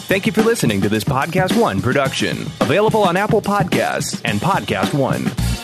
Thank you for listening to this Podcast One production, available on Apple Podcasts and Podcast One.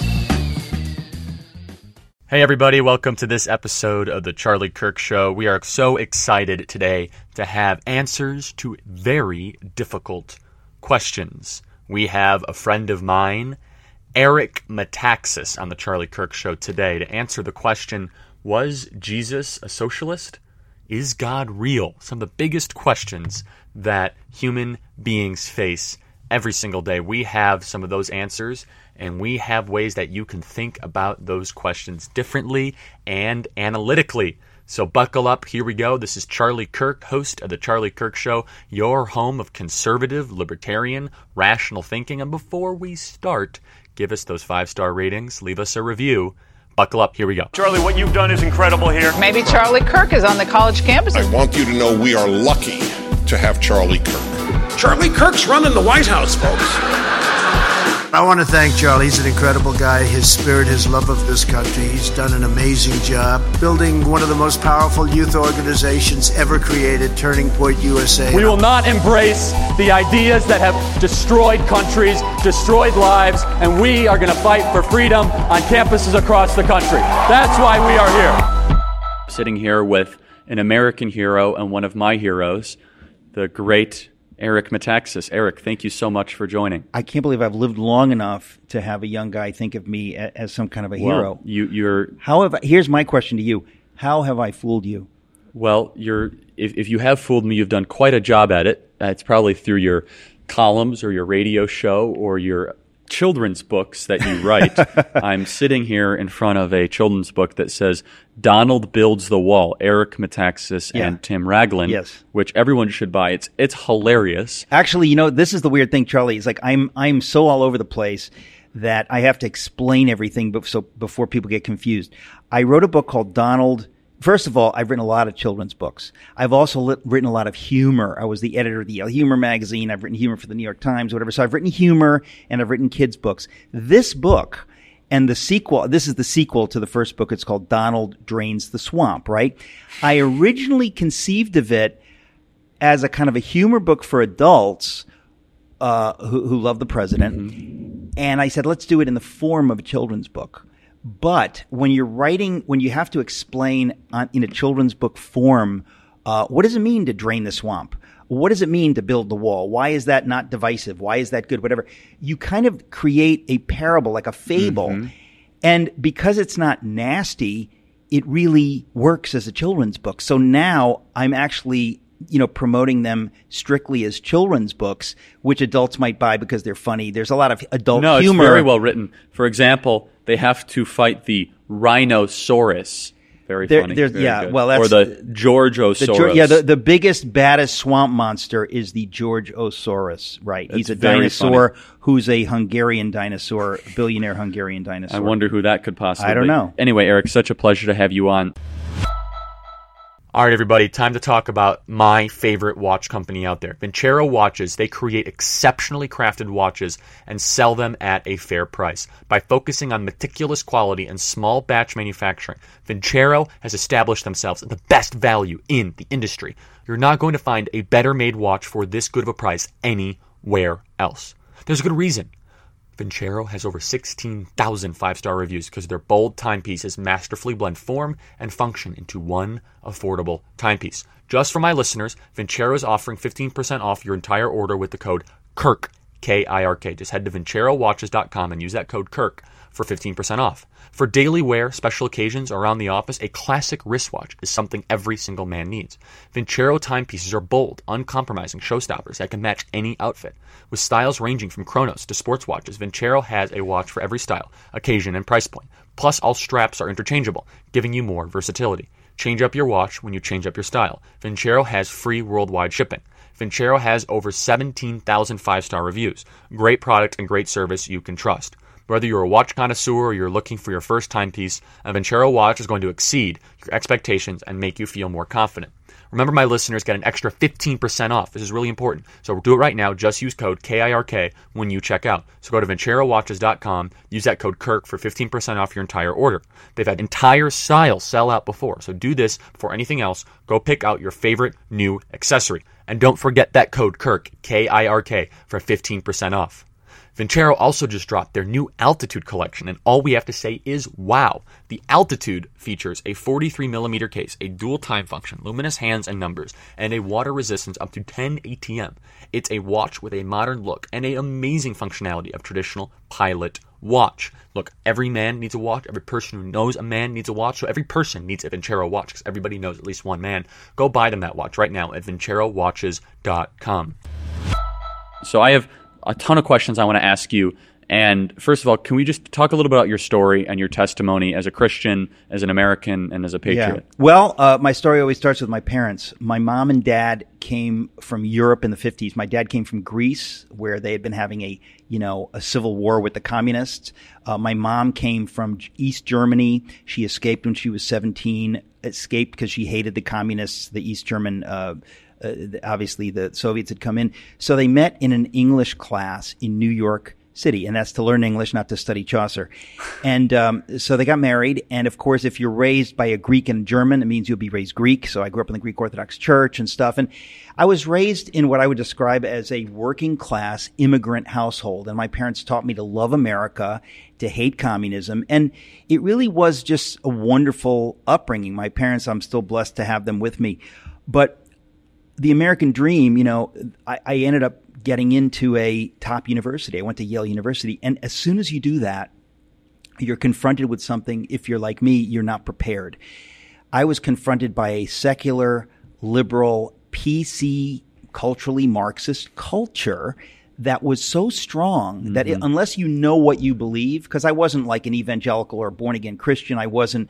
Hey everybody, welcome to this episode of the Charlie Kirk Show. We are so excited today to have answers to very difficult questions. We have a friend of mine, Eric Metaxas, on the Charlie Kirk Show today to answer the question, was Jesus a socialist? Is God real? Some of the biggest questions that human beings face every single day. We have some of those answers, and we have ways that you can think about those questions differently and analytically. So buckle up. Here we go. This is Charlie Kirk, host of The Charlie Kirk Show, your home of conservative, libertarian, rational thinking. And before we start, give us those 5-star ratings. Leave us a review. Buckle up. Here we go. Charlie, what you've done is incredible here. Maybe Charlie Kirk is on the college campus. I want you to know we are lucky to have Charlie Kirk. Charlie Kirk's running the White House, folks. I want to thank Charlie. He's an incredible guy. His spirit, his love of this country. He's done an amazing job building one of the most powerful youth organizations ever created, Turning Point USA. We will not embrace the ideas that have destroyed countries, destroyed lives, and we are going to fight for freedom on campuses across the country. That's why we are here. Sitting here with an American hero and one of my heroes, the great Eric Metaxas. Eric, thank you so much for joining. I can't believe I've lived long enough to have a young guy think of me as some kind of a hero. However, here's my question to you. How have I fooled you? Well, if you have fooled me, you've done quite a job at it. It's probably through your columns or your radio show or your children's books that you write. I'm sitting here in front of a children's book that says Donald Builds the Wall, Eric Metaxas and Tim Ragland, which everyone should buy. It's hilarious. Actually, this is the weird thing, Charlie. It's like I'm so all over the place that I have to explain everything before people get confused. I wrote a book called Donald. First of all, I've written a lot of children's books. I've also written a lot of humor. I was the editor of the Yale Humor magazine. I've written humor for the New York Times, whatever. So I've written humor and I've written kids' books. This book and the sequel, this is the sequel to the first book. It's called Donald Drains the Swamp, right? I originally conceived of it as a kind of a humor book for adults who love the president. Mm-hmm. And I said, let's do it in the form of a children's book. But when you're writing, when you have to explain in a children's book form, what does it mean to drain the swamp? What does it mean to build the wall? Why is that not divisive? Why is that good? Whatever. You kind of create a parable, like a fable. Mm-hmm. And because it's not nasty, it really works as a children's book. So now I'm actually promoting them strictly as children's books, which adults might buy because they're funny. There's a lot of adult humor. No, it's very well written. For example, they have to fight the rhinoceros. Very funny. Very good. Well, that's or the George-osaurus. The biggest, baddest swamp monster is the George-osaurus, right? He's a dinosaur who's a Hungarian dinosaur, a billionaire Hungarian dinosaur. I wonder who that could possibly be. I don't know. Anyway, Eric, such a pleasure to have you on. All right, everybody, time to talk about my favorite watch company out there. Vincero Watches, they create exceptionally crafted watches and sell them at a fair price. By focusing on meticulous quality and small batch manufacturing, Vincero has established themselves the best value in the industry. You're not going to find a better made watch for this good of a price anywhere else. There's a good reason. Vincero has over 16,000 5-star reviews because their bold timepieces masterfully blend form and function into one affordable timepiece. Just for my listeners, Vincero is offering 15% off your entire order with the code KIRK, K-I-R-K. Just head to VinceroWatches.com and use that code KIRK for 15% off. For daily wear, special occasions, or around the office, a classic wristwatch is something every single man needs. Vincero timepieces are bold, uncompromising showstoppers that can match any outfit. With styles ranging from chronos to sports watches, Vincero has a watch for every style, occasion, and price point. Plus, all straps are interchangeable, giving you more versatility. Change up your watch when you change up your style. Vincero has free worldwide shipping. Vincero has over 17,000 5-star reviews. Great product and great service you can trust. Whether you're a watch connoisseur or you're looking for your first timepiece, a Vincero watch is going to exceed your expectations and make you feel more confident. Remember, my listeners get an extra 15% off. This is really important. So do it right now. Just use code KIRK when you check out. So go to VinceroWatches.com, use that code KIRK for 15% off your entire order. They've had entire styles sell out before. So do this before anything else. Go pick out your favorite new accessory. And don't forget that code KIRK, KIRK, for 15% off. Vincero also just dropped their new Altitude collection, and all we have to say is wow. The Altitude features a 43mm case, a dual time function, luminous hands and numbers, and a water resistance up to 10 ATM. It's a watch with a modern look and an amazing functionality of traditional pilot watch. Look, every man needs a watch. Every person who knows a man needs a watch. So every person needs a Vincero watch because everybody knows at least one man. Go buy them that watch right now at VinceroWatches.com. So I have a ton of questions I want to ask you. And first of all, can we just talk a little bit about your story and your testimony as a Christian, as an American, and as a patriot? Yeah. Well, my story always starts with my parents. My mom and dad came from Europe in the 50s. My dad came from Greece, where they had been having a civil war with the communists. My mom came from East Germany. She escaped when she was 17, escaped because she hated the communists, the East German obviously the Soviets had come in. So they met in an English class in New York City, and that's to learn English, not to study Chaucer. And so they got married. And of course, if you're raised by a Greek and a German, it means you'll be raised Greek. So I grew up in the Greek Orthodox Church and stuff. And I was raised in what I would describe as a working class immigrant household. And my parents taught me to love America, to hate communism. And it really was just a wonderful upbringing. My parents, I'm still blessed to have them with me. But the American dream, I ended up getting into a top university. I went to Yale University. And as soon as you do that, you're confronted with something. If you're like me, you're not prepared. I was confronted by a secular, liberal, PC, culturally Marxist culture that was so strong that unless you know what you believe, because I wasn't like an evangelical or born-again Christian, I wasn't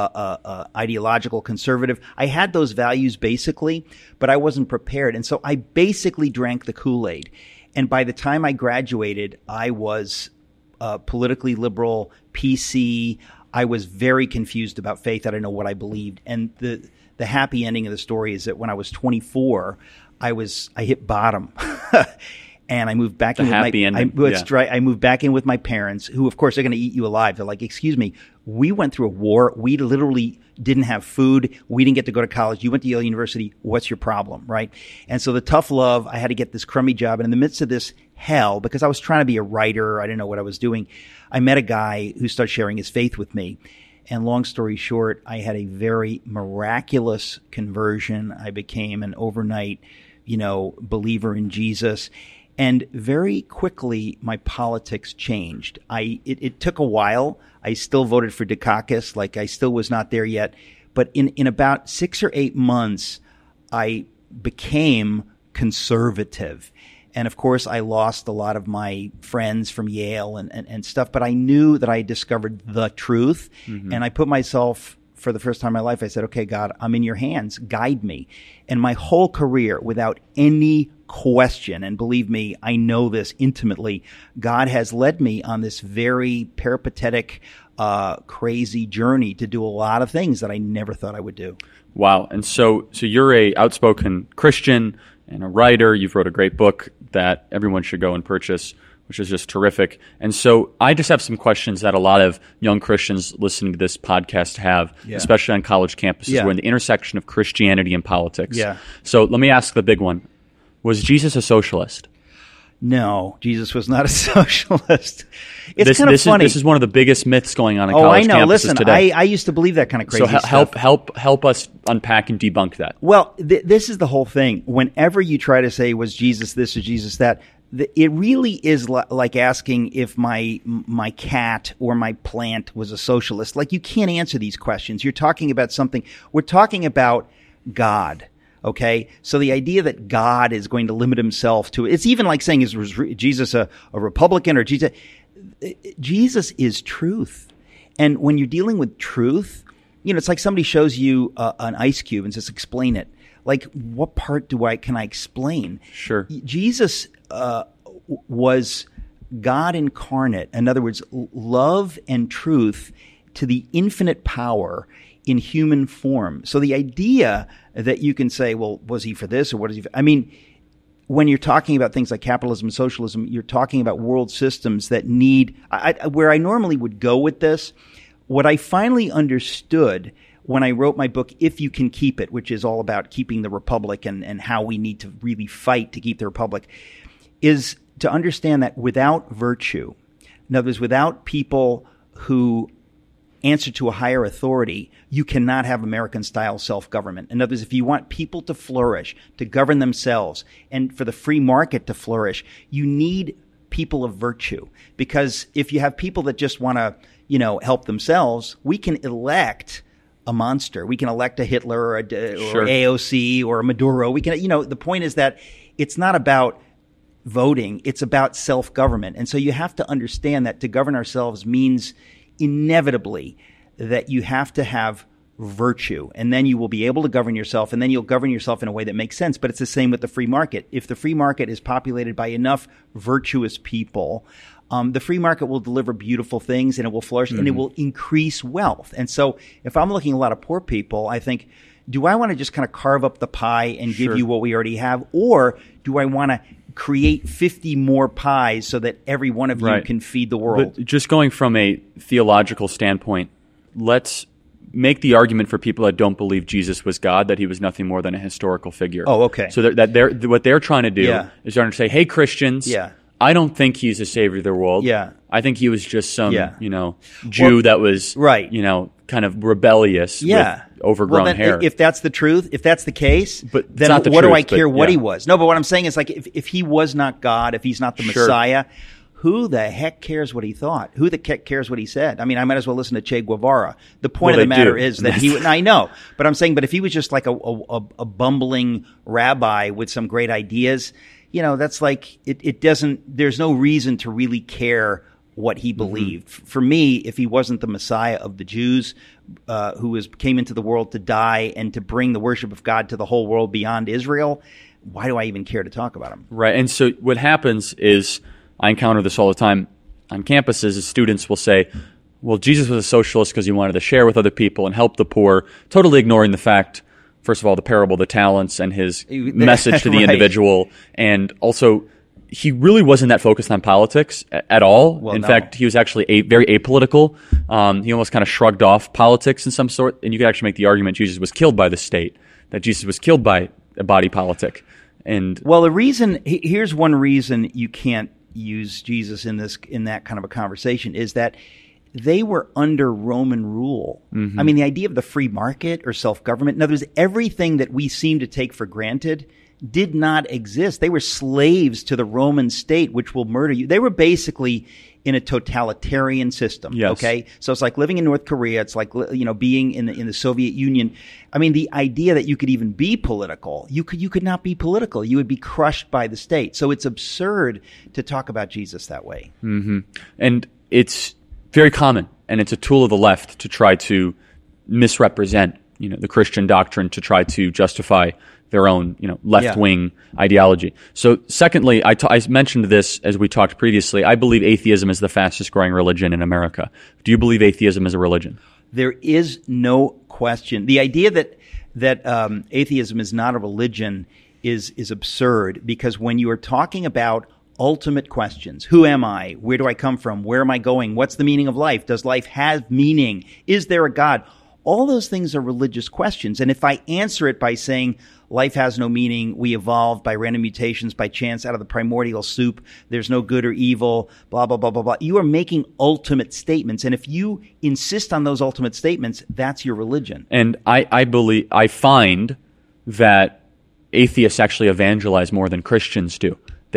ideological conservative. I had those values basically, but I wasn't prepared. And so I basically drank the Kool-Aid. And by the time I graduated, I was politically liberal, PC. I was very confused about faith. I didn't know what I believed. And the happy ending of the story is that when I was 24, I hit bottom. And I moved back in I moved back in with my parents, who, of course, are going to eat you alive. They're like, excuse me, we went through a war. We literally didn't have food. We didn't get to go to college. You went to Yale University. What's your problem, right? And so the tough love, I had to get this crummy job. And in the midst of this hell, because I was trying to be a writer, I didn't know what I was doing, I met a guy who started sharing his faith with me. And long story short, I had a very miraculous conversion. I became an overnight, believer in Jesus. And very quickly, my politics changed. It took a while. I still voted for Dukakis, like I still was not there yet. But in about 6 or 8 months, I became conservative. And of course, I lost a lot of my friends from Yale and stuff. But I knew that I had discovered the truth. Mm-hmm. And I put myself, for the first time in my life, I said, okay, God, I'm in your hands. Guide me. And my whole career, without any question, and believe me, I know this intimately, God has led me on this very peripatetic, crazy journey to do a lot of things that I never thought I would do. Wow. And so you're a outspoken Christian and a writer. You've wrote a great book that everyone should go and purchase, which is just terrific. And so I just have some questions that a lot of young Christians listening to this podcast have, especially on college campuses. We're in the intersection of Christianity and politics. Yeah. So let me ask the big one. Was Jesus a socialist? No, Jesus was not a socialist. It's kind of funny. This is one of the biggest myths going on in college campuses today. I used to believe that kind of crazy stuff. So help us unpack and debunk that. Well, this is the whole thing. Whenever you try to say, was Jesus this or Jesus that, it really is like asking if my cat or my plant was a socialist. Like, you can't answer these questions. You're talking about something. We're talking about God. Okay, so the idea that God is going to limit himself to, it's even like saying, is Jesus a Republican or Jesus? Jesus is truth. And when you're dealing with truth, it's like somebody shows you an ice cube and says, explain it. Like, what part can I explain? Sure. Jesus was God incarnate. In other words, love and truth to the infinite power in human form. So the idea that you can say, well, was he for this or what is he for? I mean, when you're talking about things like capitalism and socialism, you're talking about world systems that need, where I normally would go with this, what I finally understood when I wrote my book, If You Can Keep It, which is all about keeping the republic and how we need to really fight to keep the republic, is to understand that without virtue, in other words, without people who answer to a higher authority, you cannot have American-style self-government. In other words, if you want people to flourish, to govern themselves, and for the free market to flourish, you need people of virtue. Because if you have people that just want to, help themselves, we can elect a monster. We can elect a Hitler or AOC or a Maduro. We can, the point is that it's not about voting. It's about self-government. And so you have to understand that to govern ourselves means inevitably that you have to have virtue, and then you will be able to govern yourself, and then you'll govern yourself in a way that makes sense. But it's the same with the free market. If the free market is populated by enough virtuous people, the free market will deliver beautiful things, and it will flourish, and it will increase wealth. And so if I'm looking at a lot of poor people, I think, do I want to just kind of carve up the pie and give you what we already have, or do I want to create 50 more pies so that every one of you can feed the world? But just going from a theological standpoint, let's make the argument for people that don't believe Jesus was God, that he was nothing more than a historical figure. Oh, okay. So what they're trying to do is trying to say, hey, Christians, I don't think he's a savior of the world. Yeah. I think he was just some, Jew that was, kind of rebellious with overgrown hair. If that's the truth, if that's the case, but then what do I care what he was? No, but what I'm saying is, like, if he was not God, if he's not the Messiah, who the heck cares what he thought? Who the heck cares what he said? I mean, I might as well listen to Che Guevara. The point of the matter is that I know, but I'm saying, but if he was just like a bumbling rabbi with some great ideas, that's like, it doesn't, there's no reason to really care what he believed. For me, if he wasn't the Messiah of the Jews, who came into the world to die and to bring the worship of God to the whole world beyond Israel, why do I even care to talk about him? Right. And so what happens is, I encounter this all the time on campuses, is students will say, well, Jesus was a socialist because he wanted to share with other people and help the poor, totally ignoring the fact, first of all, the parable of the talents and his message to the individual, and also he really wasn't that focused on politics at all. Well, in fact, he was actually very apolitical. He almost kind of shrugged off politics in some sort, and you could actually make the argument Jesus was killed by the state, that Jesus was killed by a body politic. And well, here's one reason you can't use Jesus in that kind of a conversation, is that they were under Roman rule. I mean, the idea of the free market or self-government, in other words, everything that we seem to take for granted did not exist. They were slaves to the Roman state, which will murder you. They were basically in a totalitarian system. Yes. Okay, so it's like living in North Korea. It's like being in the Soviet Union. I mean, the idea that you could even be political, you could not be political. You would be crushed by the state. So it's absurd to talk about Jesus that way. And it's very common, and it's a tool of the left to try to misrepresent, the Christian doctrine, to try to justify their own, left-wing ideology. So secondly, I mentioned this as we talked previously. I believe atheism is the fastest-growing religion in America. Do you believe atheism is a religion? There is no question. The idea that atheism is not a religion is absurd, because when you are talking about ultimate questions, who am I? Where do I come from? Where am I going? What's the meaning of life? Does life have meaning? Is there a God? All those things are religious questions. And if I answer it by saying life has no meaning, we evolved by random mutations, by chance, out of the primordial soup, there's no good or evil, blah, blah, blah, blah, blah, you are making ultimate statements. And if you insist on those ultimate statements, that's your religion. And I find that atheists actually evangelize more than Christians do.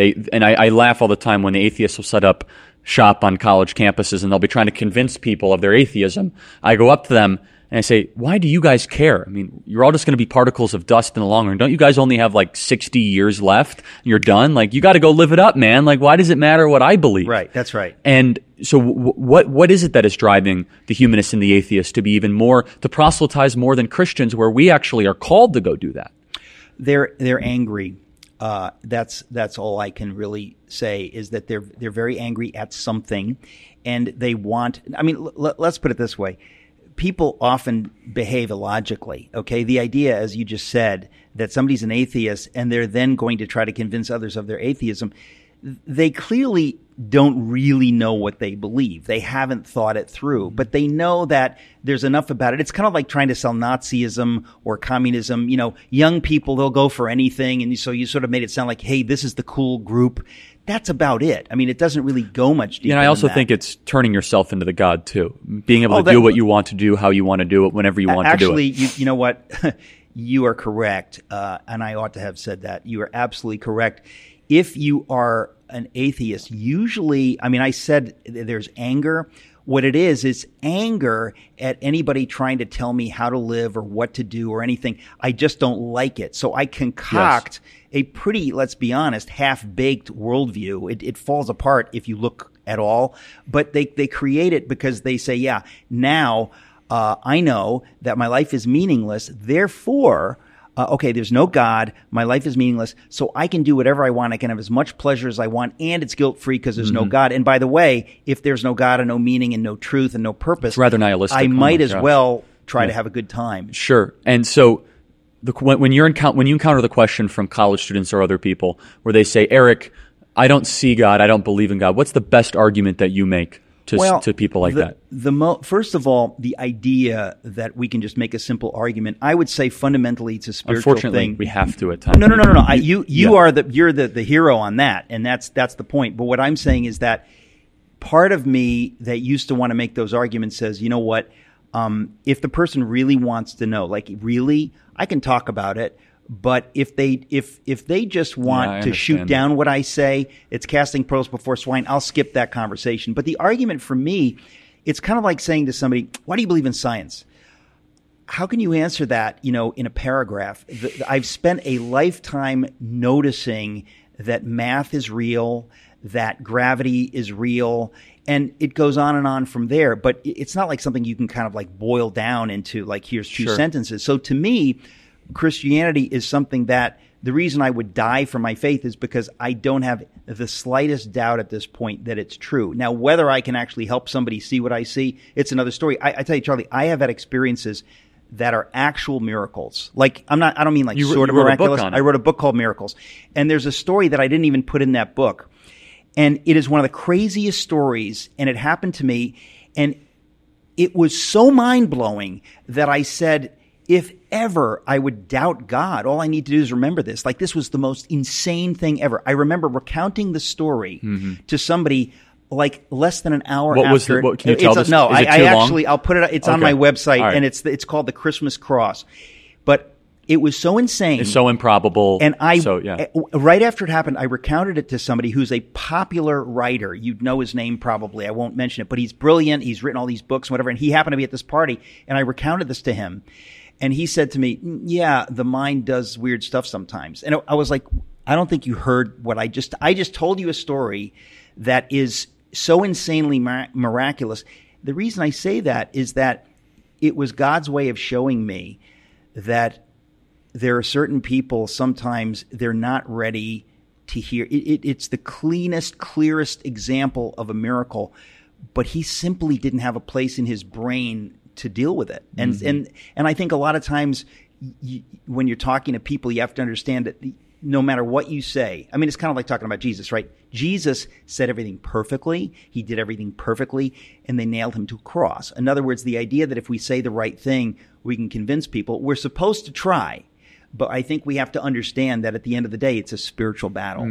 I laugh all the time when the atheists will set up shop on college campuses and they'll be trying to convince people of their atheism. I go up to them and I say, why do you guys care? I mean, you're all just going to be particles of dust in the long run. Don't you guys only have like 60 years left? You're done. Like, you got to go live it up, man. Like, why does it matter what I believe? Right. That's right. And so what is it that is driving the humanists and the atheists to be even more, to proselytize more than Christians, where we actually are called to go do that? They're angry. That's all I can really say, is that they're very angry at something, and they want. I mean, let's put it this way: people often behave illogically. Okay, the idea, as you just said, that somebody's an atheist and they're then going to try to convince others of their atheism. They clearly don't really know what they believe. They haven't thought it through, but they know that there's enough about it. It's kind of like trying to sell Nazism or communism. You know, young people, they'll go for anything. And so you sort of made it sound like, hey, this is the cool group. That's about it. I mean, it doesn't really go much deeper. And I also than that. think it's turning yourself into the God too. Being able to do what you want to do, how you want to do it, whenever you want to do it. Actually, you know what? You are correct. And I ought to have said that. You are absolutely correct. If you are an atheist, usually, I mean, I said there's anger. What it is anger at anybody trying to tell me how to live or what to do or anything. I just don't like it. So I concoct a pretty, let's be honest, half-baked worldview. It falls apart if you look at all. But they create it because they say, yeah, now I know that my life is meaningless. Therefore, okay, there's no God. My life is meaningless. So I can do whatever I want. I can have as much pleasure as I want, and it's guilt-free because there's no God. And by the way, if there's no God and no meaning and no truth and no purpose, it's rather nihilistic. I might as well try to have a good time. Sure. And so when you encounter the question from college students or other people where they say, Eric, I don't see God, I don't believe in God, what's the best argument that you make to people like that? First of all, the idea that we can just make a simple argument, I would say fundamentally it's a spiritual Unfortunately, thing. we have to at times. No. You're the hero on that, and that's the point. But what I'm saying is that part of me that used to want to make those arguments says, you know what, if the person really wants to know, like really, I can talk about it. But if they just want to shoot down what I say, it's casting pearls before swine. I'll skip that conversation. But the argument for me, it's kind of like saying to somebody, "Why do you believe in science?" How can you answer that, in a paragraph? I've spent a lifetime noticing that math is real, that gravity is real, and it goes on and on from there. But it's not like something you can kind of like boil down into like, here's two sentences. So to me, Christianity is something that the reason I would die for my faith is because I don't have the slightest doubt at this point that it's true. Now, whether I can actually help somebody see what I see, it's another story. I tell you, Charlie, I have had experiences that are actual miracles. Like, I don't mean like sort of miraculous. I wrote a book called Miracles. And there's a story that I didn't even put in that book. And it is one of the craziest stories. And it happened to me. And it was so mind-blowing that I said, if ever I would doubt God, all I need to do is remember this. Like, this was the most insane thing ever. I remember recounting the story to somebody like less than an hour after. Can you tell us? No, is it too long? I'll put it. It's on my website, and it's called the Christmas Cross. But it was so insane. It's so improbable. And right after it happened, I recounted it to somebody who's a popular writer. You'd know his name probably. I won't mention it, but he's brilliant. He's written all these books and whatever. And he happened to be at this party, and I recounted this to him. And he said to me, yeah, the mind does weird stuff sometimes. And I was like, I don't think you heard what I just told you a story that is so insanely miraculous. The reason I say that is that it was God's way of showing me that there are certain people, sometimes they're not ready to hear. It's the cleanest, clearest example of a miracle, but he simply didn't have a place in his brain to deal with it. And I think a lot of times when you're talking to people, you have to understand that no matter what you say, I mean, it's kind of like talking about Jesus, right? Jesus said everything perfectly. He did everything perfectly, and they nailed him to a cross. In other words, the idea that if we say the right thing, we can convince people, we're supposed to try. But I think we have to understand that at the end of the day, it's a spiritual battle.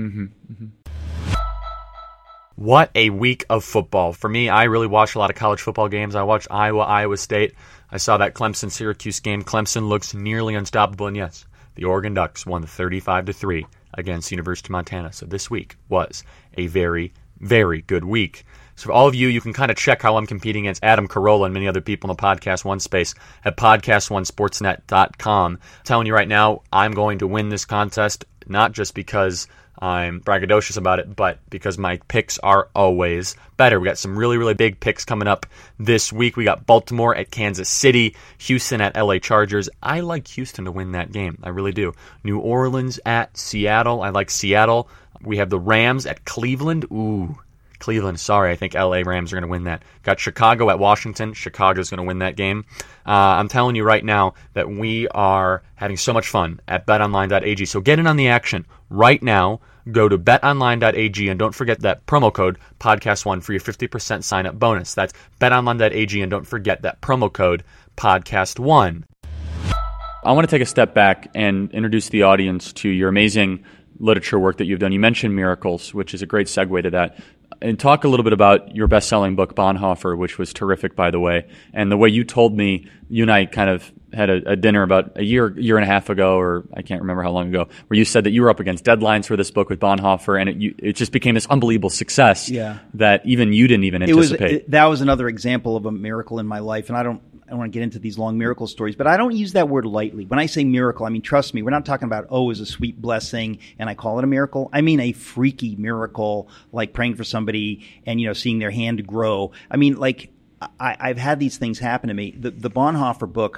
What a week of football. For me, I really watched a lot of college football games. I watched Iowa State. I saw that Clemson-Syracuse game. Clemson looks nearly unstoppable. And yes, the Oregon Ducks won 35-3 against University of Montana. So this week was a very, very good week. So for all of you, you can kind of check how I'm competing against Adam Carolla and many other people in the Podcast One space at PodcastOneSportsNet.com. I'm telling you right now, I'm going to win this contest, not just because I'm braggadocious about it, but because my picks are always better. We got some really, really big picks coming up this week. We got Baltimore at Kansas City, Houston at LA Chargers. I like Houston to win that game. I really do. New Orleans at Seattle. I like Seattle. We have the Rams at Cleveland. Ooh, Cleveland. Sorry, I think LA Rams are going to win that. Got Chicago at Washington. Chicago's going to win that game. I'm telling you right now that we are having so much fun at betonline.ag. So get in on the action right now. Go to betonline.ag and don't forget that promo code podcast1 for your 50% sign up bonus. That's betonline.ag and don't forget that promo code podcast1. I want to take a step back and introduce the audience to your amazing literature work that you've done. You mentioned Miracles, which is a great segue to that. And talk a little bit about your best-selling book, Bonhoeffer, which was terrific, by the way. And the way you told me, you and I kind of had a dinner about a year and a half ago, or I can't remember how long ago, where you said that you were up against deadlines for this book with Bonhoeffer, and it just became this unbelievable success that even you didn't even anticipate. That was another example of a miracle in my life, and I don't want to get into these long miracle stories, but I don't use that word lightly. When I say miracle, I mean, trust me, we're not talking about, it's a sweet blessing and I call it a miracle. I mean a freaky miracle, like praying for somebody and, seeing their hand grow. I mean, like, I've had these things happen to me. The Bonhoeffer book,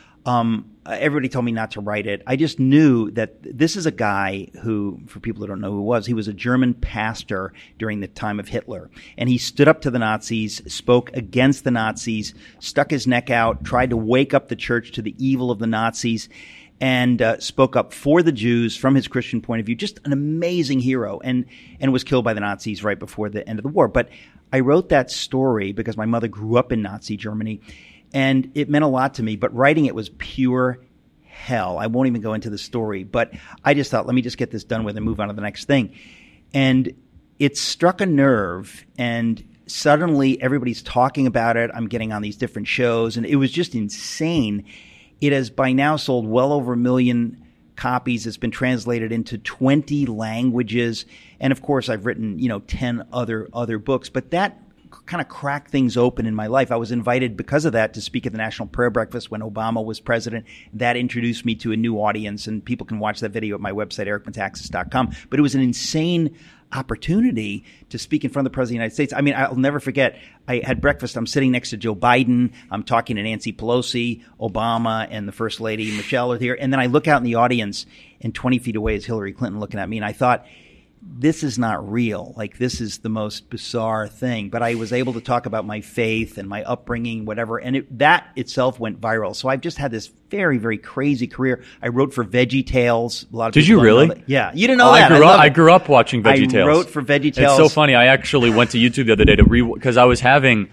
everybody told me not to write it. I just knew that this is a guy who, for people who don't know who he was a German pastor during the time of Hitler. And he stood up to the Nazis, spoke against the Nazis, stuck his neck out, tried to wake up the church to the evil of the Nazis, and spoke up for the Jews from his Christian point of view. Just an amazing hero, and was killed by the Nazis right before the end of the war. But I wrote that story because my mother grew up in Nazi Germany, and it meant a lot to me, but writing it was pure hell. I won't even go into the story, but I just thought, let me just get this done with and move on to the next thing. And it struck a nerve, and suddenly everybody's talking about it. I'm getting on these different shows, and it was just insane. It has by now sold well over 1 million copies. It's been translated into 20 languages. And of course, I've written, 10 other books, but that kind of cracked things open in my life. I was invited because of that to speak at the National Prayer Breakfast when Obama was president. That introduced me to a new audience, and people can watch that video at my website, ericmetaxas.com. But it was an insane opportunity to speak in front of the President of the United States. I mean, I'll never forget, I had breakfast. I'm sitting next to Joe Biden. I'm talking to Nancy Pelosi, Obama, and the First Lady, Michelle, are here. And then I look out in the audience, and 20 feet away is Hillary Clinton looking at me. And I thought, this is not real. Like, this is the most bizarre thing. But I was able to talk about my faith and my upbringing, whatever, and that itself went viral. So I've just had this very, very crazy career. I wrote for VeggieTales. A lot of Did you really? Yeah. You didn't know that. I grew up watching VeggieTales. I wrote for VeggieTales. It's so funny. I actually went to YouTube the other day because I was having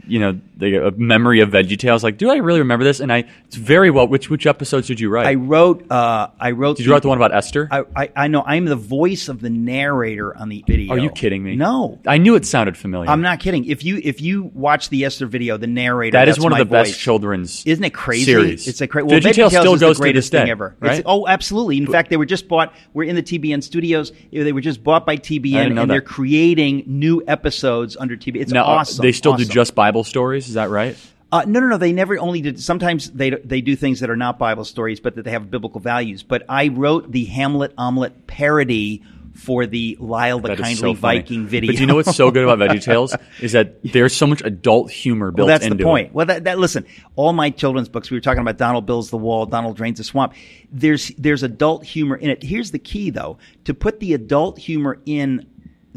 a memory of VeggieTales. Like, do I really remember this? And it's very well. Which episodes did you write? I wrote. Did you write the one about Esther? I know. I'm the voice of the narrator on the video. Are you kidding me? No. I knew it sounded familiar. I'm not kidding. If you watch the Esther video, the narrator. That is one of the voice. Best children's. Isn't it crazy? Series. It's a crazy. Well, VeggieTales still goes to this day, thing ever. Right? Absolutely. In fact, they were just bought. We're in the TBN studios. They were just bought by TBN, and they're creating new episodes under TBN. It's awesome. They still do just Bible stories. Is that right? No. They never only did. Sometimes they do things that are not Bible stories, but that they have biblical values. But I wrote the Hamlet Omelet parody for the Lyle the Kindly Viking video. But do you know what's so good about VeggieTales is that there's so much adult humor built into it. That's the point. Well, listen, all my children's books, we were talking about Donald Builds the Wall, Donald Drains the Swamp. There's adult humor in it. Here's the key, though, to put the adult humor in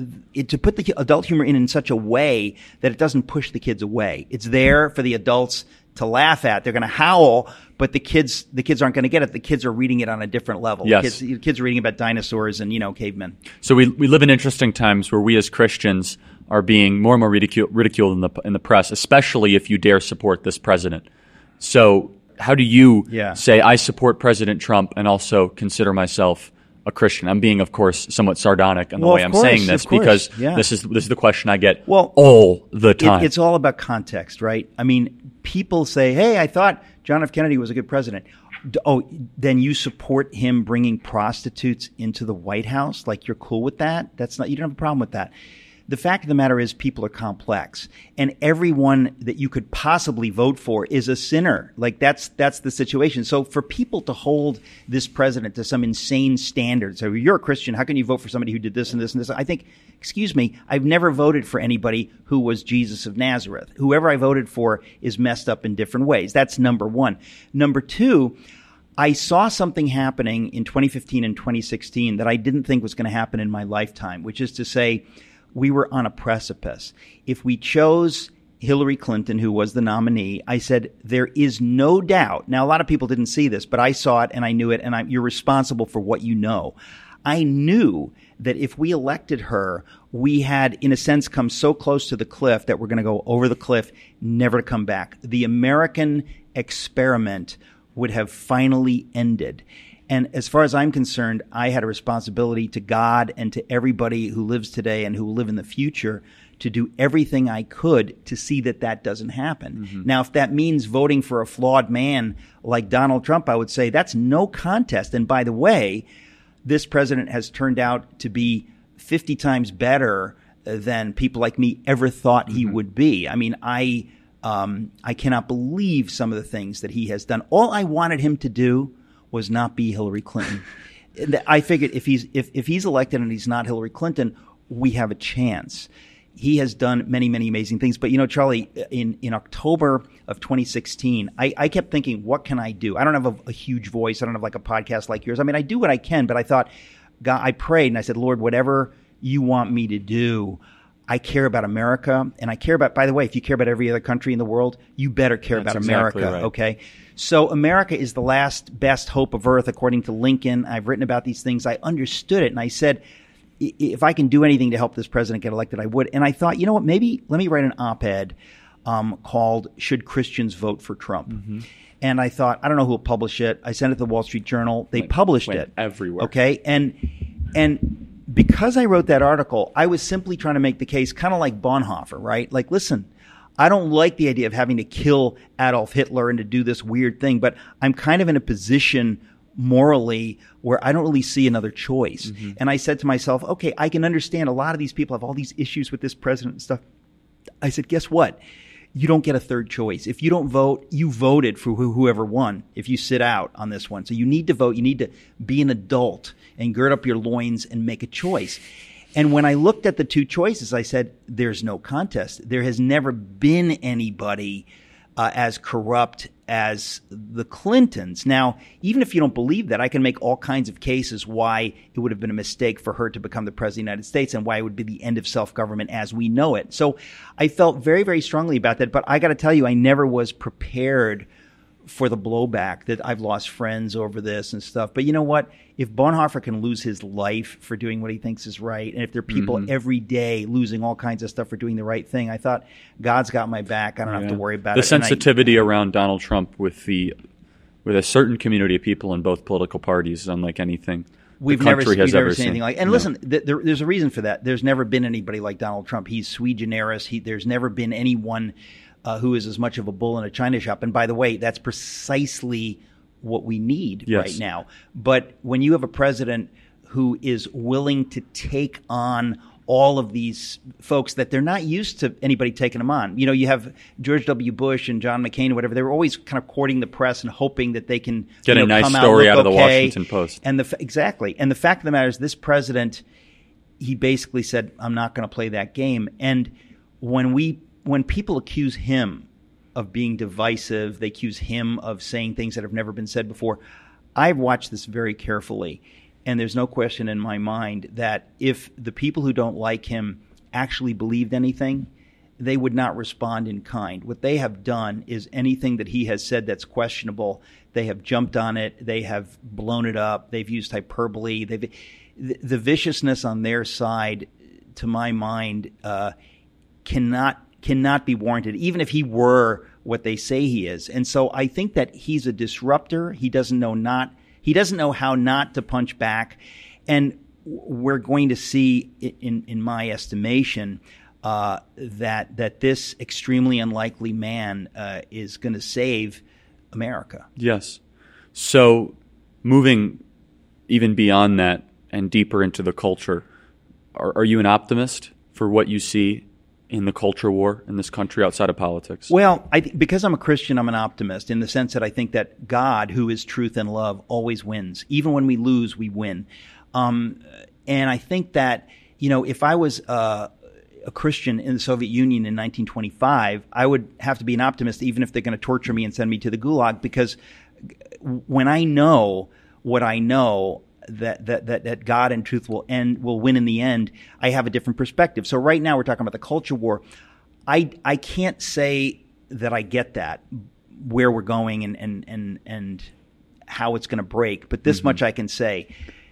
such a way that it doesn't push the kids away. It's there for the adults to laugh at. They're going to howl, but the kids aren't going to get it. The kids are reading it on a different level. Yes. The kids are reading about dinosaurs and, cavemen. So we live in interesting times where we as Christians are being more and more ridiculed in the press, especially if you dare support this president. So how do you say, I support President Trump and also consider myself a Christian? I'm being, of course, somewhat sardonic in the way I'm saying this because this is the question I get all the time. It's all about context, right? I mean, people say, hey, I thought John F. Kennedy was a good president. Oh, then you support him bringing prostitutes into the White House? Like, you're cool with that? You don't have a problem with that. The fact of the matter is people are complex, and everyone that you could possibly vote for is a sinner. Like that's the situation. So for people to hold this president to some insane standard, so you're a Christian, how can you vote for somebody who did this and this and this? I think, excuse me, I've never voted for anybody who was Jesus of Nazareth. Whoever I voted for is messed up in different ways. That's number one. Number two, I saw something happening in 2015 and 2016 that I didn't think was going to happen in my lifetime, which is to say we were on a precipice. If we chose Hillary Clinton, who was the nominee, I said, there is no doubt. Now, a lot of people didn't see this, but I saw it and I knew it, and you're responsible for what you know. I knew that if we elected her, we had, in a sense, come so close to the cliff that we're going to go over the cliff, never to come back. The American experiment would have finally ended. And as far as I'm concerned, I had a responsibility to God and to everybody who lives today and who will live in the future to do everything I could to see that that doesn't happen. Mm-hmm. Now, if that means voting for a flawed man like Donald Trump, I would say that's no contest. And by the way, this president has turned out to be 50 times better than people like me ever thought he would be. I mean, I cannot believe some of the things that he has done. All I wanted him to do was not be Hillary Clinton. I figured if he's elected and he's not Hillary Clinton, we have a chance. He has done many, many amazing things. But, you know, Charlie, in October of 2016, I kept thinking, what can I do? I don't have a huge voice. I don't have like a podcast like yours. I mean, I do what I can, but I thought, God, I prayed and I said, Lord, whatever you want me to do, I care about America, and I care about, by the way, if you care about every other country in the world, you better care about America, exactly right. Okay? So America is the last best hope of earth, according to Lincoln. I've written about these things. I understood it, and I said, if I can do anything to help this president get elected, I would. And I thought, you know what, maybe let me write an op-ed called Should Christians Vote for Trump? Mm-hmm. And I thought, I don't know who will publish it. I sent it to the Wall Street Journal. They published it. Everywhere. Okay? And because I wrote that article, I was simply trying to make the case, kind of like Bonhoeffer, right? Like, listen, I don't like the idea of having to kill Adolf Hitler and to do this weird thing, but I'm kind of in a position morally where I don't really see another choice. Mm-hmm. And I said to myself, okay, I can understand a lot of these people have all these issues with this president and stuff. I said, guess what? You don't get a third choice. If you don't vote, you voted for whoever won if you sit out on this one. So you need to vote. You need to be an adult and gird up your loins and make a choice. And when I looked at the two choices, I said, there's no contest. There has never been anybody as corrupt as the Clintons. Now, even if you don't believe that, I can make all kinds of cases why it would have been a mistake for her to become the president of the United States and why it would be the end of self-government as we know it. So I felt very, very strongly about that. But I got to tell you, I never was prepared for the blowback that I've lost friends over this and stuff. But you know what? If Bonhoeffer can lose his life for doing what he thinks is right, and if there are people every day losing all kinds of stuff for doing the right thing, I thought, God's got my back. I don't have to worry about the it. The sensitivity around Donald Trump with a certain community of people in both political parties is unlike anything we've the never country has ever seen anything like. And listen, there's a reason for that. There's never been anybody like Donald Trump. He's sui generis. There's never been anyone who is as much of a bull in a china shop. And by the way, that's precisely what we need right now. But when you have a president who is willing to take on all of these folks that they're not used to anybody taking them on. You know, you have George W. Bush and John McCain or whatever. They were always kind of courting the press and hoping that they can get a nice come story out of the okay. Washington Post. And exactly. And the fact of the matter is this president, he basically said, I'm not going to play that game. And when people accuse him of being divisive, they accuse him of saying things that have never been said before. I've watched this very carefully, and there's no question in my mind that if the people who don't like him actually believed anything, they would not respond in kind. What they have done is anything that he has said that's questionable, they have jumped on it, they have blown it up, they've used hyperbole. The viciousness on their side, to my mind, cannot be warranted, even if he were what they say he is. And so I think that he's a disruptor. He doesn't know how not to punch back. And we're going to see, in my estimation, that this extremely unlikely man is going to save America. Yes. So moving even beyond that and deeper into the culture, are you an optimist for what you see in the culture war in this country outside of politics? Well, because I'm a Christian, I'm an optimist in the sense that I think that God, who is truth and love, always wins. Even when we lose, we win. And I think that, if I was a Christian in the Soviet Union in 1925, I would have to be an optimist even if they're going to torture me and send me to the Gulag, because when I know what I know, that God and truth will win in the end, I have a different perspective. So right now we're talking about the culture war. I can't say that I get that, where we're going and how it's going to break, but this much I can say.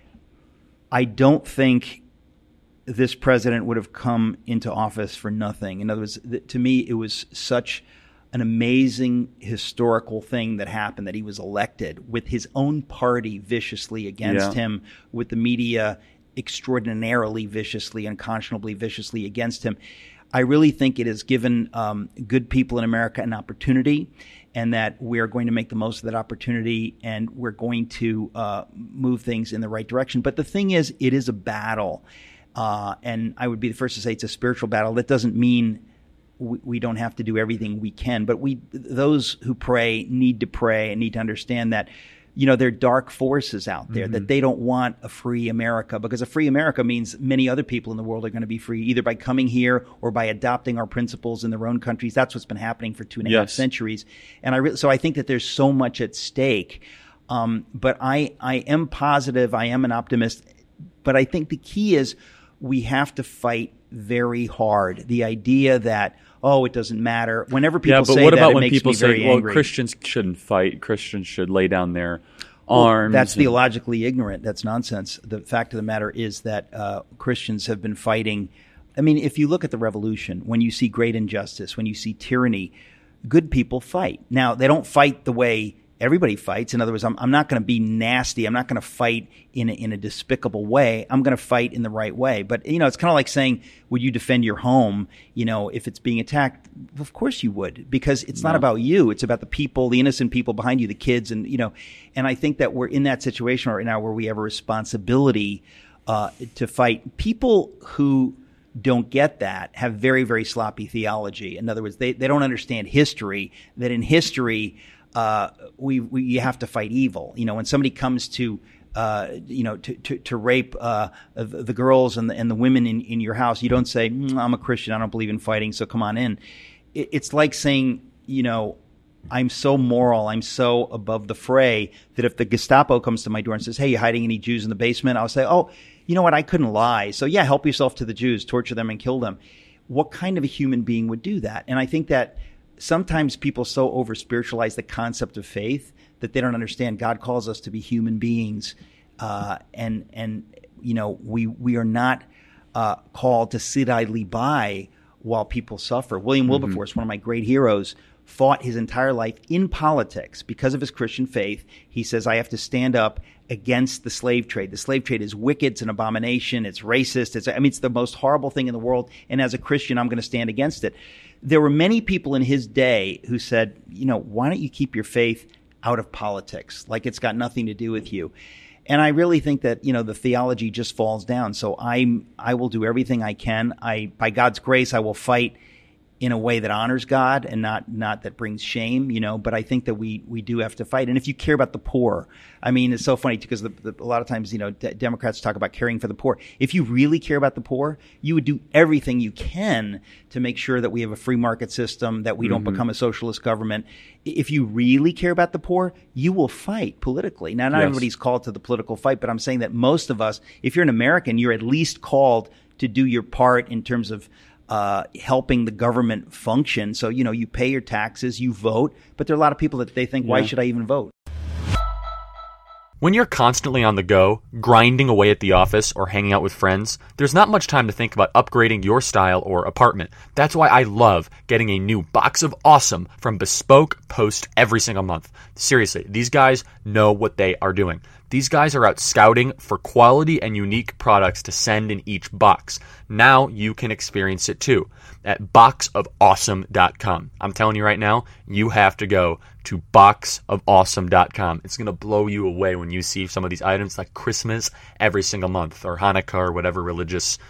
I don't think this president would have come into office for nothing. In other words, to me, it was such an amazing historical thing that happened, that he was elected with his own party viciously against him, with the media extraordinarily viciously, unconscionably viciously against him. I really think it has given good people in America an opportunity, and that we're going to make the most of that opportunity, and we're going to move things in the right direction. But the thing is, it is a battle. And I would be the first to say it's a spiritual battle. That doesn't mean we don't have to do everything we can, but those who pray need to pray and need to understand that, there are dark forces out there, that they don't want a free America, because a free America means many other people in the world are going to be free, either by coming here or by adopting our principles in their own countries. That's what's been happening for 2.5 centuries. And so I think that there's so much at stake. But I am positive. I am an optimist. But I think the key is we have to fight very hard. The idea that, it doesn't matter. Whenever people say that, it makes me very angry. Christians shouldn't fight, Christians should lay down their arms? That's theologically ignorant. That's nonsense. The fact of the matter is that Christians have been fighting. I mean, if you look at the revolution, when you see great injustice, when you see tyranny, good people fight. Now, they don't fight the way everybody fights. In other words, I'm not going to be nasty. I'm not going to fight in a despicable way. I'm going to fight in the right way. But, it's kind of like saying, would you defend your home, if it's being attacked? Of course you would, because it's not about you. It's about the people, the innocent people behind you, the kids. And, and I think that we're in that situation right now where we have a responsibility to fight. People who don't get that have very, very sloppy theology. In other words, they don't understand history, that in history, you have to fight evil. When somebody comes to rape the girls and the women in your house, you don't say, I'm a Christian, I don't believe in fighting, so come on in. It's like saying, I'm so moral, I'm so above the fray that if the Gestapo comes to my door and says, hey, you hiding any Jews in the basement? I'll say, oh, you know what, I couldn't lie. So yeah, help yourself to the Jews, torture them and kill them. What kind of a human being would do that? And I think that sometimes people so over-spiritualize the concept of faith that they don't understand God calls us to be human beings. And we are not called to sit idly by while people suffer. William Wilberforce, one of my great heroes, fought his entire life in politics because of his Christian faith. He says, I have to stand up against the slave trade. The slave trade is wicked. It's an abomination. It's racist. It's the most horrible thing in the world. And as a Christian, I'm going to stand against it. There were many people in his day who said, why don't you keep your faith out of politics? Like it's got nothing to do with you. And I really think that, the theology just falls down. So I will do everything I can. By God's grace, I will fight in a way that honors God and not that brings shame, but I think that we do have to fight. And if you care about the poor, I mean, it's so funny because a lot of times, Democrats talk about caring for the poor. If you really care about the poor, you would do everything you can to make sure that we have a free market system, that we don't become a socialist government. If you really care about the poor, you will fight politically. Now, not everybody's called to the political fight, but I'm saying that most of us, if you're an American, you're at least called to do your part in terms of helping the government function. So, you pay your taxes, you vote, but there are a lot of people that they think, why should I even vote? When you're constantly on the go, grinding away at the office or hanging out with friends, there's not much time to think about upgrading your style or apartment. That's why I love getting a new box of awesome from Bespoke Post every single month. Seriously, these guys know what they are doing. These guys are out scouting for quality and unique products to send in each box. Now you can experience it too at boxofawesome.com. I'm telling you right now, you have to go to boxofawesome.com. It's going to blow you away when you see some of these items like Christmas every single month or Hanukkah or whatever religious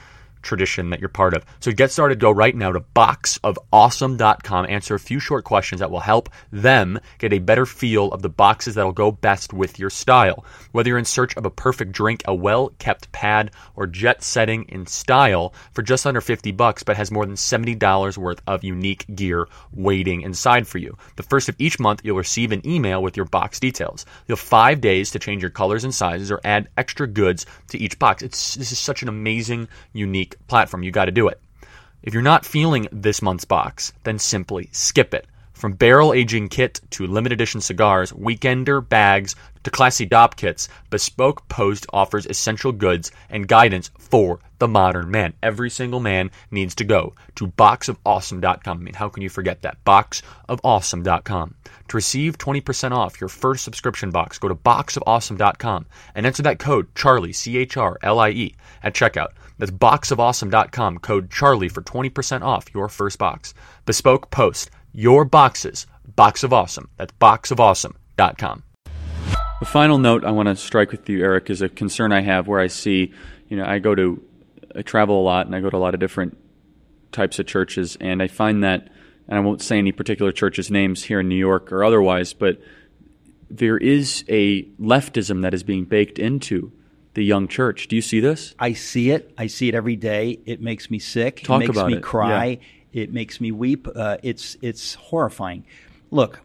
tradition that you're part of. So get started. Go right now to boxofawesome.com. Answer a few short questions that will help them get a better feel of the boxes that'll go best with your style. Whether you're in search of a perfect drink, a well-kept pad, or jet setting in style for just under $50, but has more than $70 worth of unique gear waiting inside for you. The first of each month, you'll receive an email with your box details. You'll have 5 days to change your colors and sizes or add extra goods to each box. This is such an amazing, unique platform. You got to do it. If you're not feeling this month's box, then simply skip it. From barrel aging kit to limited edition cigars, weekender bags to classy DOP kits, Bespoke Post offers essential goods and guidance for the modern man. Every single man needs to go to boxofawesome.com. I mean, how can you forget that? Boxofawesome.com. To receive 20% off your first subscription box, go to boxofawesome.com and enter that code CHARLIE, CHRLIE, at checkout. That's boxofawesome.com, code CHARLIE for 20% off your first box. Bespoke Post. Your boxes, Box of Awesome. That's boxofawesome.com. The final note I want to strike with you, Eric, is a concern I have where I see, I travel a lot and I go to a lot of different types of churches, and I find that, and I won't say any particular churches' names here in New York or otherwise, but there is a leftism that is being baked into the young church. Do you see this? I see it. I see it every day. It makes me sick. Talk it makes about me it. cry. Yeah. It makes me weep. It's horrifying. Look,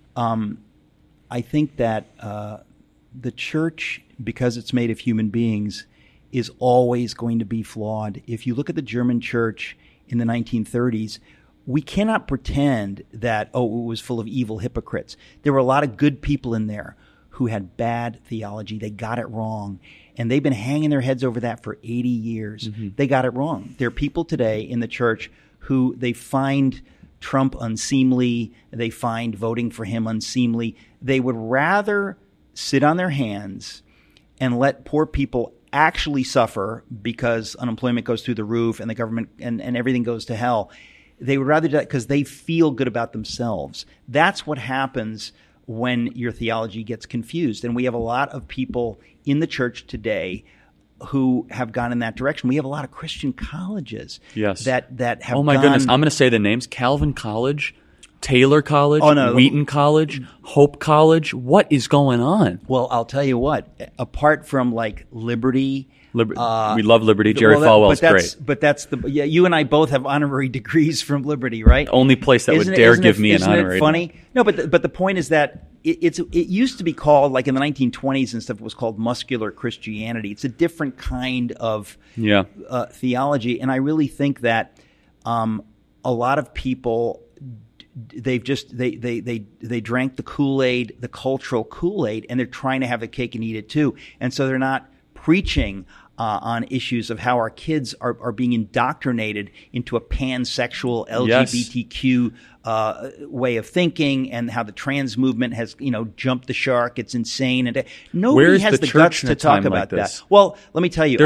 I think that the church, because it's made of human beings, is always going to be flawed. If you look at the German church in the 1930s, we cannot pretend that, it was full of evil hypocrites. There were a lot of good people in there who had bad theology. They got it wrong. And they've been hanging their heads over that for 80 years. Mm-hmm. They got it wrong. There are people today in the church who they find Trump unseemly, they find voting for him unseemly. They would rather sit on their hands and let poor people actually suffer because unemployment goes through the roof and the government and everything goes to hell. They would rather do that because they feel good about themselves. That's what happens when your theology gets confused. And we have a lot of people in the church today who have gone in that direction. We have a lot of Christian colleges that have Oh my goodness, I'm going to say the names. Calvin College, Taylor College, Wheaton College, Hope College. What is going on? Well, I'll tell you what, apart from like Liberty. We love Liberty. Jerry Falwell's great. But that's you and I both have honorary degrees from Liberty, right? Only place that would dare give me an honorary. Isn't it funny? No, but the point is that it used to be called, like in the 1920s and stuff, it was called muscular Christianity. It's a different kind of theology, and I really think that a lot of people they drank the Kool-Aid, the cultural Kool-Aid, and they're trying to have the cake and eat it too, and so they're not preaching on issues of how our kids are being indoctrinated into a pansexual LGBTQ way of thinking, and how the trans movement has jumped the shark. It's insane, and nobody has the guts to talk about that. Well, let me tell you,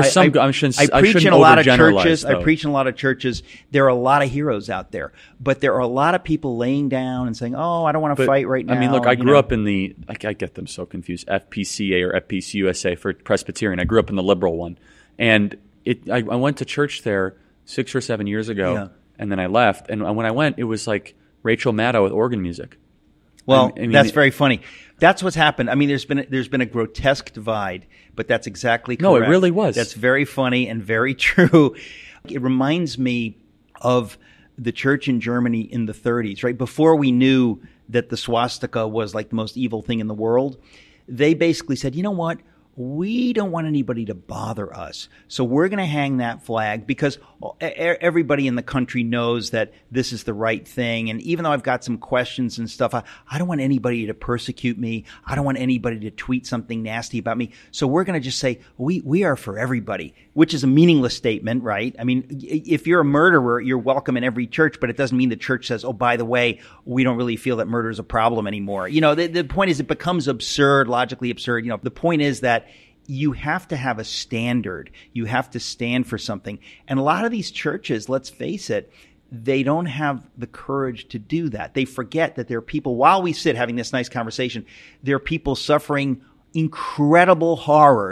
I preach in a lot of churches. I preach in a lot of churches. There are a lot of heroes out there, but there are a lot of people laying down and saying, "Oh, I don't want to fight right now." I mean, look, I grew up in the I get them so confused. FPCA or FPCUSA for Presbyterian. I grew up in the liberal one, and I went to church there 6 or 7 years ago, and then I left. And when I went, it was like Rachel Maddow with organ music. Well, I mean, that's very funny. That's what's happened. I mean, there's been a grotesque divide, but that's exactly correct. No, it really was. That's very funny and very true. It reminds me of the church in Germany in the 30s, right? Before we knew that the swastika was like the most evil thing in the world, they basically said, you know what? We don't want anybody to bother us. So we're going to hang that flag because everybody in the country knows that this is the right thing. And even though I've got some questions and stuff, I don't want anybody to persecute me. I don't want anybody to tweet something nasty about me. So we're going to just say, we are for everybody, which is a meaningless statement, right? I mean, if you're a murderer, you're welcome in every church, but it doesn't mean the church says, oh, by the way, we don't really feel that murder is a problem anymore. The point is it becomes absurd, logically absurd. The point is that you have to have a standard. You have to stand for something. And a lot of these churches, let's face it, they don't have the courage to do that. They forget that there are people, while we sit having this nice conversation, there are people suffering incredible horrors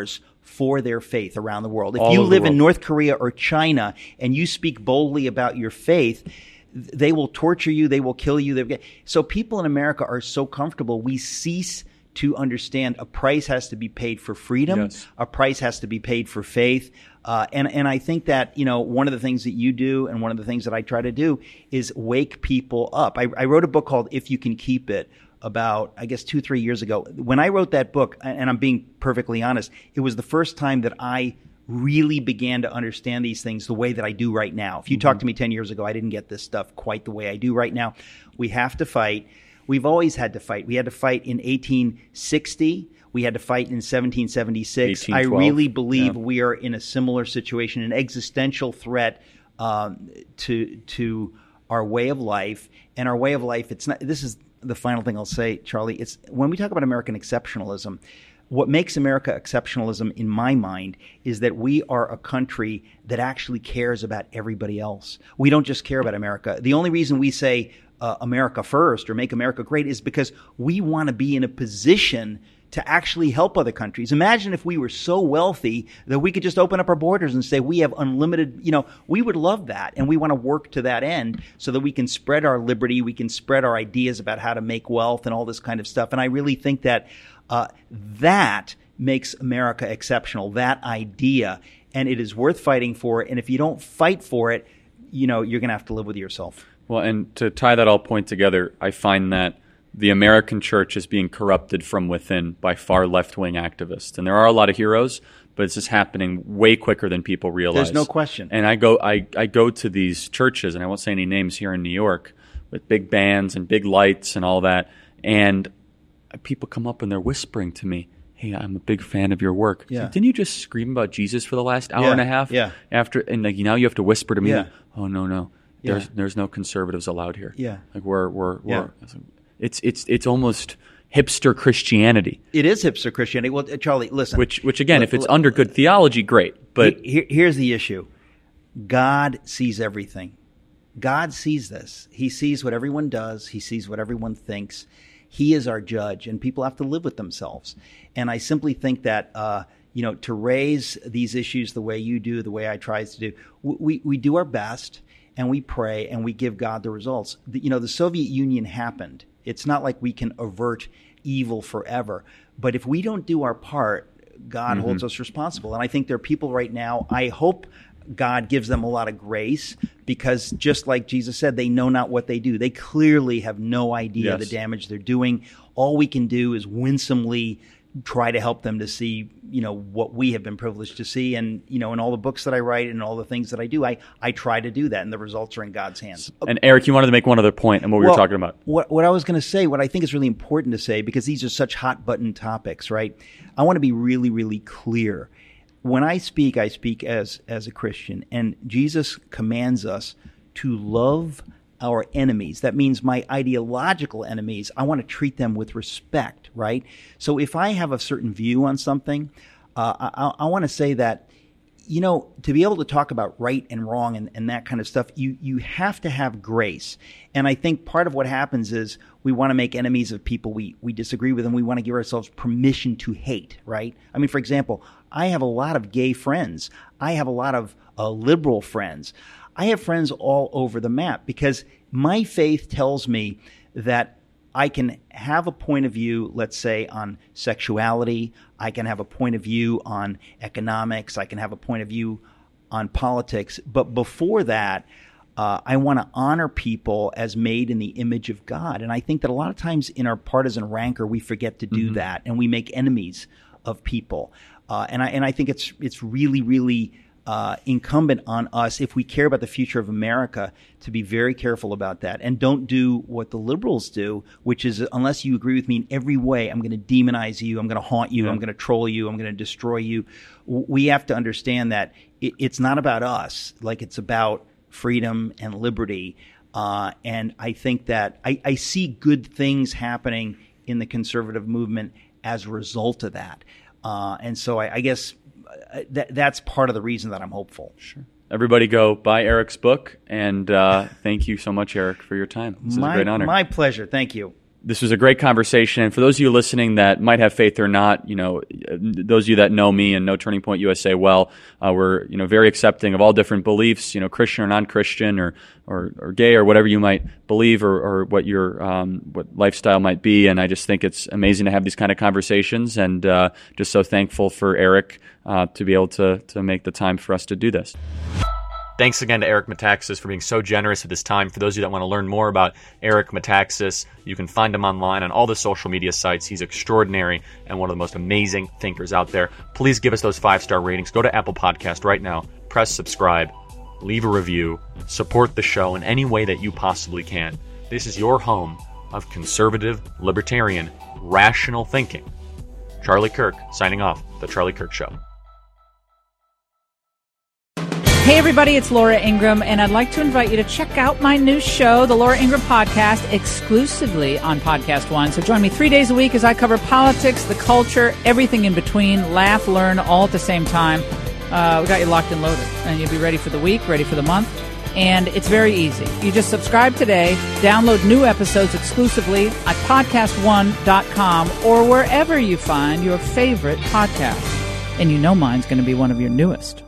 for their faith around the world. If All you over the live in world. North Korea or China and you speak boldly about your faith, they will torture you, they will kill you. So people in America are so comfortable, we cease to understand a price has to be paid for freedom, Yes. a price has to be paid for faith. And I think that, one of the things that you do and one of the things that I try to do is wake people up. I wrote a book called If You Can Keep It about, I guess, 2-3 years ago. When I wrote that book, and I'm being perfectly honest, it was the first time that I really began to understand these things the way that I do right now. If you talked to me 10 years ago, I didn't get this stuff quite the way I do right now. We have to fight. We've always had to fight. We had to fight in 1860. We had to fight in 1776. 1812. I really believe we are in a similar situation, an existential threat to our way of life. And our way of life, it's not. This is the final thing I'll say, Charlie. It's when we talk about American exceptionalism, what makes America exceptionalism in my mind is that we are a country that actually cares about everybody else. We don't just care about America. The only reason we say America first or make America great is because we want to be in a position to actually help other countries. Imagine if we were so wealthy that we could just open up our borders and say we have unlimited, we would love that. And we want to work to that end so that we can spread our liberty, we can spread our ideas about how to make wealth and all this kind of stuff. And I really think that that makes America exceptional, that idea. And it is worth fighting for. And if you don't fight for it, you're going to have to live with yourself. Well, and to tie that all point together, I find that the American church is being corrupted from within by far left-wing activists. And there are a lot of heroes, but it's just happening way quicker than people realize. There's no question. And I go to these churches, and I won't say any names here in New York, with big bands and big lights and all that. And people come up and they're whispering to me, "Hey, I'm a big fan of your work." Yeah. Like, didn't you just scream about Jesus for the last hour and a half? Yeah. After, and now you have to whisper to me, Yeah. "Oh, no. There's no conservatives allowed here." Yeah. Like we're it's almost hipster Christianity. It is hipster Christianity. Well, Charlie, listen. Which again, if it's under good theology, great. But here's the issue. God sees everything. God sees this. He sees what everyone does. He sees what everyone thinks. He is our judge, and people have to live with themselves. And I simply think that to raise these issues the way you do, the way I try to do, we do our best, and we pray, and we give God the results. The Soviet Union happened. It's not like we can avert evil forever. But if we don't do our part, God holds us responsible. And I think there are people right now, I hope God gives them a lot of grace, because just like Jesus said, they know not what they do. They clearly have no idea the damage they're doing. All we can do is winsomely try to help them to see, what we have been privileged to see. And, in all the books that I write and all the things that I do, I try to do that, and the results are in God's hands. And Eric, you wanted to make one other point on what we were talking about. What I was going to say, what I think is really important to say, because these are such hot button topics, right? I want to be really, really clear. When I speak as a Christian, and Jesus commands us to love our enemies. That means my ideological enemies, I want to treat them with respect, right? So if I have a certain view on something, I want to say that, to be able to talk about right and wrong and that kind of stuff, you have to have grace. And I think part of what happens is we want to make enemies of people we disagree with, and we want to give ourselves permission to hate, right? I mean, for example, I have a lot of gay friends. I have a lot of liberal friends. I have friends all over the map, because my faith tells me that I can have a point of view, let's say, on sexuality. I can have a point of view on economics. I can have a point of view on politics. But before that, I want to honor people as made in the image of God. And I think that a lot of times in our partisan rancor, we forget to do that, and we make enemies of people. And I think it's really, really incumbent on us, if we care about the future of America, to be very careful about that, and don't do what the liberals do, which is, unless you agree with me in every way, I'm going to demonize you, I'm going to haunt you, I'm going to troll you, I'm going to destroy you. We have to understand that it's not about us, like it's about freedom and liberty. And I think that I see good things happening in the conservative movement as a result of that. And so I guess that's part of the reason that I'm hopeful. Sure. Everybody go buy Eric's book, and thank you so much, Eric, for your time. This is a great honor. My pleasure. Thank you. This was a great conversation. And for those of you listening that might have faith or not, those of you that know me and know Turning Point USA well, we're very accepting of all different beliefs, Christian or non-Christian or gay or whatever you might believe or what your what lifestyle might be. And I just think it's amazing to have these kind of conversations, and just so thankful for Eric to be able to make the time for us to do this. Thanks again to Eric Metaxas for being so generous with his time. For those of you that want to learn more about Eric Metaxas, you can find him online on all the social media sites. He's extraordinary and one of the most amazing thinkers out there. Please give us those 5-star ratings. Go to Apple Podcast right now. Press subscribe. Leave a review. Support the show in any way that you possibly can. This is your home of conservative, libertarian, rational thinking. Charlie Kirk, signing off. The Charlie Kirk Show. Hey everybody, it's Laura Ingraham, and I'd like to invite you to check out my new show, The Laura Ingraham Podcast, exclusively on Podcast One. So join me 3 days a week as I cover politics, the culture, everything in between, laugh, learn, all at the same time. We got you locked and loaded, and you'll be ready for the week, ready for the month, and it's very easy. You just subscribe today, download new episodes exclusively at podcastone.com or wherever you find your favorite podcast. And mine's going to be one of your newest.